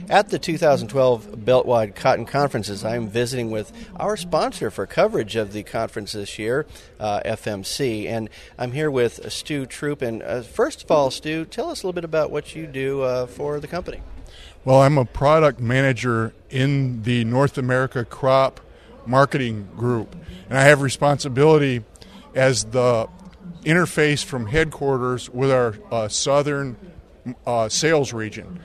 At the 2012 Beltwide Cotton Conferences, I am visiting with our sponsor for coverage of the conference this year, FMC, and I'm here with Stu Troop. And first of all, Stu, tell us a little bit about what you do for the company. Well, I'm a product manager in the North America Crop Marketing Group, and I have responsibility as the interface from headquarters with our southern sales region.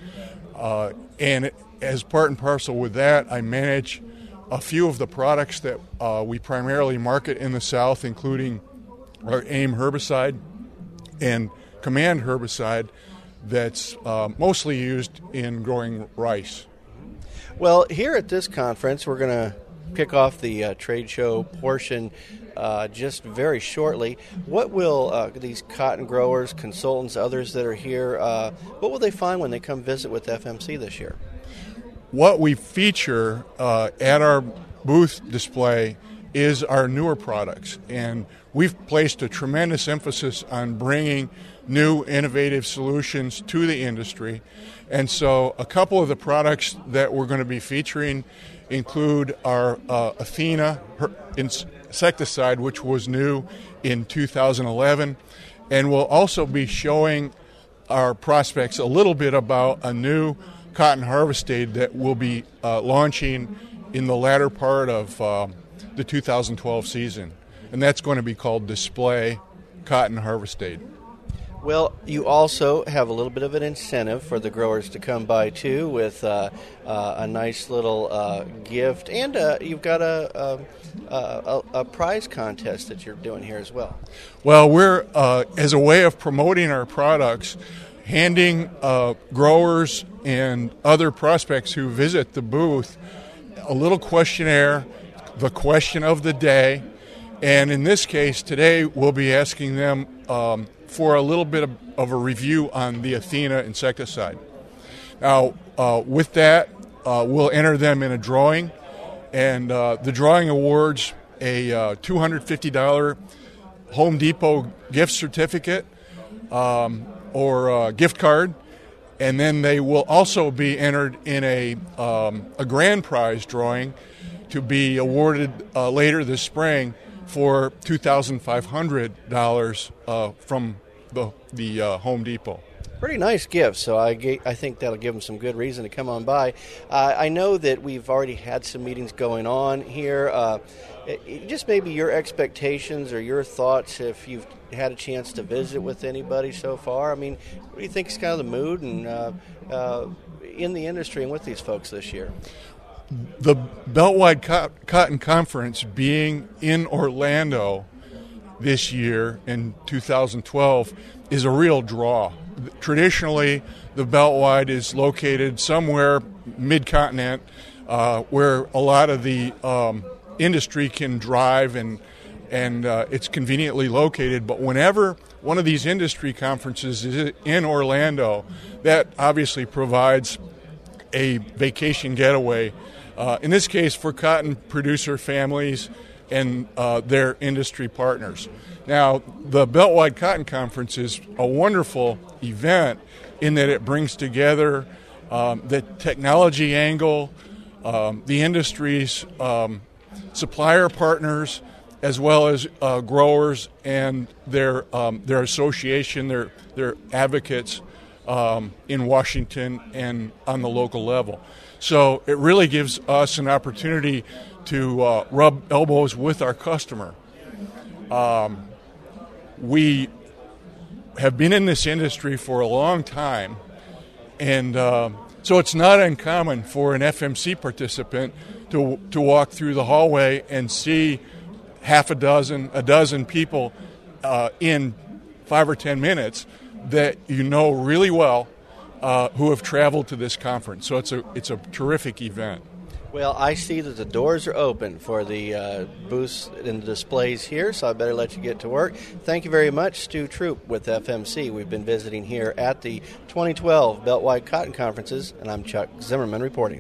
And as part and parcel with that, I manage a few of the products that we primarily market in the South, including our AIM herbicide and Command herbicide that's mostly used in growing rice. Well, here at this conference, we're going to kick off the trade show portion just very shortly. What will these cotton growers, consultants, others that are here, what will they find when they come visit with FMC this year? What we feature at our booth display is our newer products, and we've placed a tremendous emphasis on bringing new innovative solutions to the industry. And so a couple of the products that we're going to be featuring include our Athena insecticide, which was new in 2011, and we'll also be showing our prospects a little bit about a new cotton harvest aid that will be launching in the latter part of the 2012 season, and that's going to be called Display Cotton Harvest Aid. Well, you also have a little bit of an incentive for the growers to come by, too, with a nice little gift. And you've got a prize contest that you're doing here as well. Well, we're, as a way of promoting our products, handing growers and other prospects who visit the booth a little questionnaire, the question of the day. And in this case, today, we'll be asking them for a little bit of a review on the Athena insecticide. Now, with that, we'll enter them in a drawing, and the drawing awards a $250 Home Depot gift certificate or a gift card, and then they will also be entered in a grand prize drawing to be awarded later this spring for $2,500 from the Home Depot. Pretty nice gift, so I think that'll give them some good reason to come on by. I know that we've already had some meetings going on here. Just maybe your expectations or your thoughts if you've had a chance to visit with anybody so far. I mean, what do you think is kind of the mood and in the industry and with these folks this year? The Beltwide Cotton Conference being in Orlando this year in 2012 is a real draw. Traditionally, the Beltwide is located somewhere mid-continent where a lot of the industry can drive and it's conveniently located. But whenever one of these industry conferences is in Orlando, that obviously provides a vacation getaway. In this case, for cotton producer families and their industry partners. Now, the Beltwide Cotton Conference is a wonderful event in that it brings together the technology angle, the industry's supplier partners, as well as growers and their association, their advocates in Washington and on the local level. So it really gives us an opportunity to rub elbows with our customer. We have been in this industry for a long time, and so it's not uncommon for an FMC participant to walk through the hallway and see a dozen people in 5 or 10 minutes that you know really well who have traveled to this conference. So it's a terrific event. Well, I see that the doors are open for the booths and the displays here, so I better let you get to work. Thank you very much, Stu Troop with FMC. We've been visiting here at the 2012 Beltwide Cotton Conferences, and I'm Chuck Zimmerman reporting.